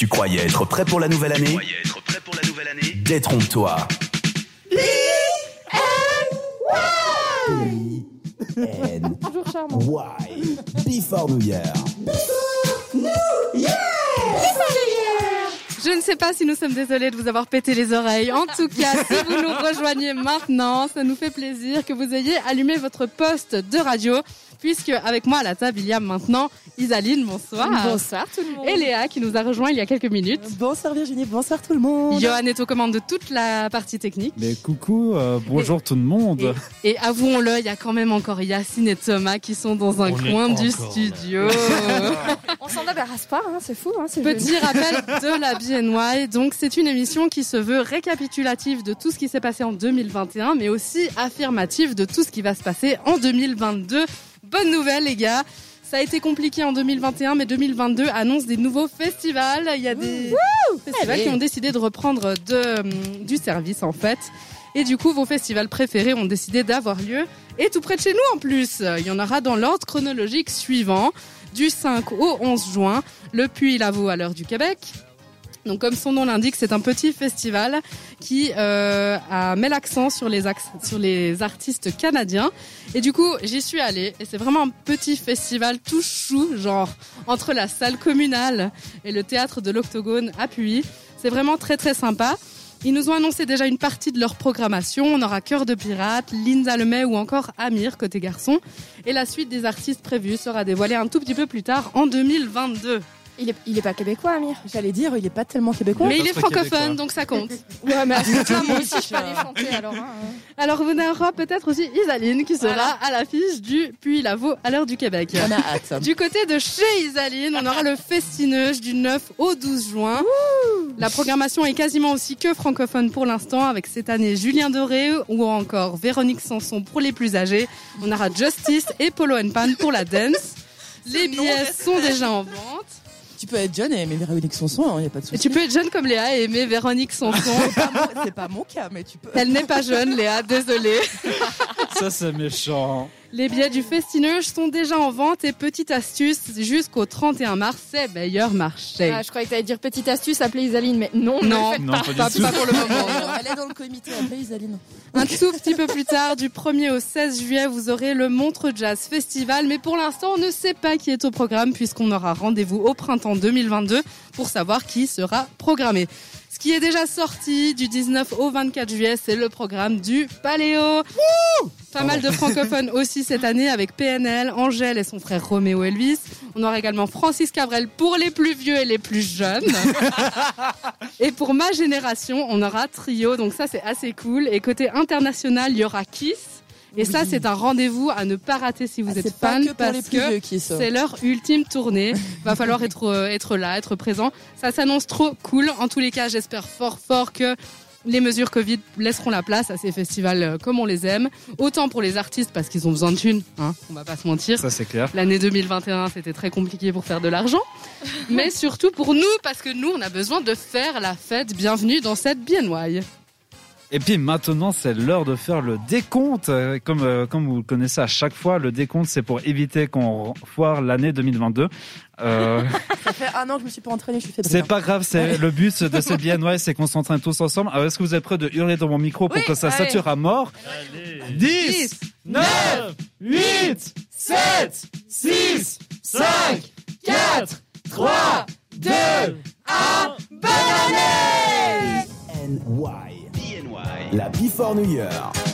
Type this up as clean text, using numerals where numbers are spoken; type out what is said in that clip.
Tu croyais être prêt pour la nouvelle année? Détrompe-toi. Toujours charmant. Why? Before New Year. Je ne sais pas si nous sommes désolés de vous avoir pété les oreilles. En tout cas, si vous nous rejoignez maintenant, ça nous fait plaisir que vous ayez allumé votre poste de radio, puisque avec moi à la table, il y a maintenant Isaline, bonsoir. Bonsoir tout le monde. Et Léa qui nous a rejoint il y a quelques minutes. Bonsoir Virginie, bonsoir tout le monde. Johan est aux commandes de toute la partie technique. Mais coucou, bonjour tout le monde. Et avouons-le, il y a quand même encore Yacine et Thomas qui sont dans un coin du studio. On s'en débarrasse pas, hein, c'est fou. Hein, c'est Petit rappel de la BNY, donc c'est une émission qui se veut récapitulative de tout ce qui s'est passé en 2021, mais aussi affirmative de tout ce qui va se passer en 2022. Bonne nouvelle les gars, ça a été compliqué en 2021, mais 2022 annonce des nouveaux festivals. Il y a des festivals qui ont décidé de reprendre du service en fait. Et du coup, vos festivals préférés ont décidé d'avoir lieu. Et tout près de chez nous en plus. Il y en aura dans l'ordre chronologique suivant. Du 5 au 11 juin, le Puy-Lavaux à l'heure du Québec. Donc comme son nom l'indique, c'est un petit festival qui met l'accent sur les artistes canadiens. Et du coup, j'y suis allée et c'est vraiment un petit festival tout chou, genre entre la salle communale et le théâtre de l'Octogone à Puy. C'est vraiment très très sympa. Ils nous ont annoncé déjà une partie de leur programmation. On aura Cœur de Pirate, Linda Lemay ou encore Amir côté garçon. Et la suite des artistes prévus sera dévoilée un tout petit peu plus tard en 2022. Il est pas québécois, Amir. J'allais dire, il est pas tellement québécois. Mais il est francophone, donc ça compte. Ouais, mais à ce moment-là, moi aussi, je peux aller chanter alors. Hein. Alors, vous aura peut-être aussi Isaline qui sera à l'affiche du Puy-Lavaux à l'heure du Québec. On a hâte. Du côté de chez Isaline, on aura le Festineuge du 9 au 12 juin. La programmation est quasiment aussi que francophone pour l'instant, avec cette année Julien Doré ou encore Véronique Sanson pour les plus âgés. On aura Justice et Polo & Pan pour la dance. Les billets sont déjà en vente. Tu peux être jeune et aimer Véronique Sanson, il n'y a pas de souci. Et tu peux être jeune comme Léa et aimer Véronique Sanson. C'est pas mon cas, mais tu peux. Elle n'est pas jeune, Léa, désolée. Ça, c'est méchant. Les billets du Festineuge sont déjà en vente et petite astuce, jusqu'au 31 mars, c'est meilleur marché. Ah, je croyais que t'allais dire petite astuce, appelez Isaline, mais non, non, ne le faites pas pour le moment. Elle est dans le comité, appelez Isaline. Un tout petit peu plus tard, du 1er au 16 juillet, vous aurez le Montreux Jazz Festival, mais pour l'instant, on ne sait pas qui est au programme puisqu'on aura rendez-vous au printemps 2022 pour savoir qui sera programmé. Ce qui est déjà sorti du 19 au 24 juillet, c'est le programme du Paléo. Pas mal de francophones aussi cette année avec PNL, Angèle et son frère Roméo Elvis. On aura également Francis Cabrel pour les plus vieux et les plus jeunes. Et pour ma génération, on aura Trio, donc ça c'est assez cool. Et côté international, il y aura Kiss. Et ça, c'est un rendez-vous à ne pas rater si vous êtes fan, parce que c'est leur ultime tournée. Va falloir être là, être présent. Ça s'annonce trop cool. En tous les cas, j'espère fort que les mesures Covid laisseront la place à ces festivals comme on les aime. Autant pour les artistes parce qu'ils ont besoin de thunes, hein, on va pas se mentir. Ça, c'est clair. L'année 2021, c'était très compliqué pour faire de l'argent. Mais surtout pour nous, parce que nous, on a besoin de faire la fête. Bienvenue dans cette BNY. Et puis maintenant, c'est l'heure de faire le décompte. Comme vous le connaissez à chaque fois, le décompte, c'est pour éviter qu'on foire l'année 2022. Ça fait 1 an que je me suis pas entraînée, je suis fébrile. C'est pas grave, c'est le but de cette BNY, c'est qu'on s'entraîne tous ensemble. Alors, est-ce que vous êtes prêts de hurler dans mon micro pour que ça sature à mort? Allez. 10, 9, 8, 7, 6, 5, 4, 3, 2, 1, bonne année! BNY. La Before New Year.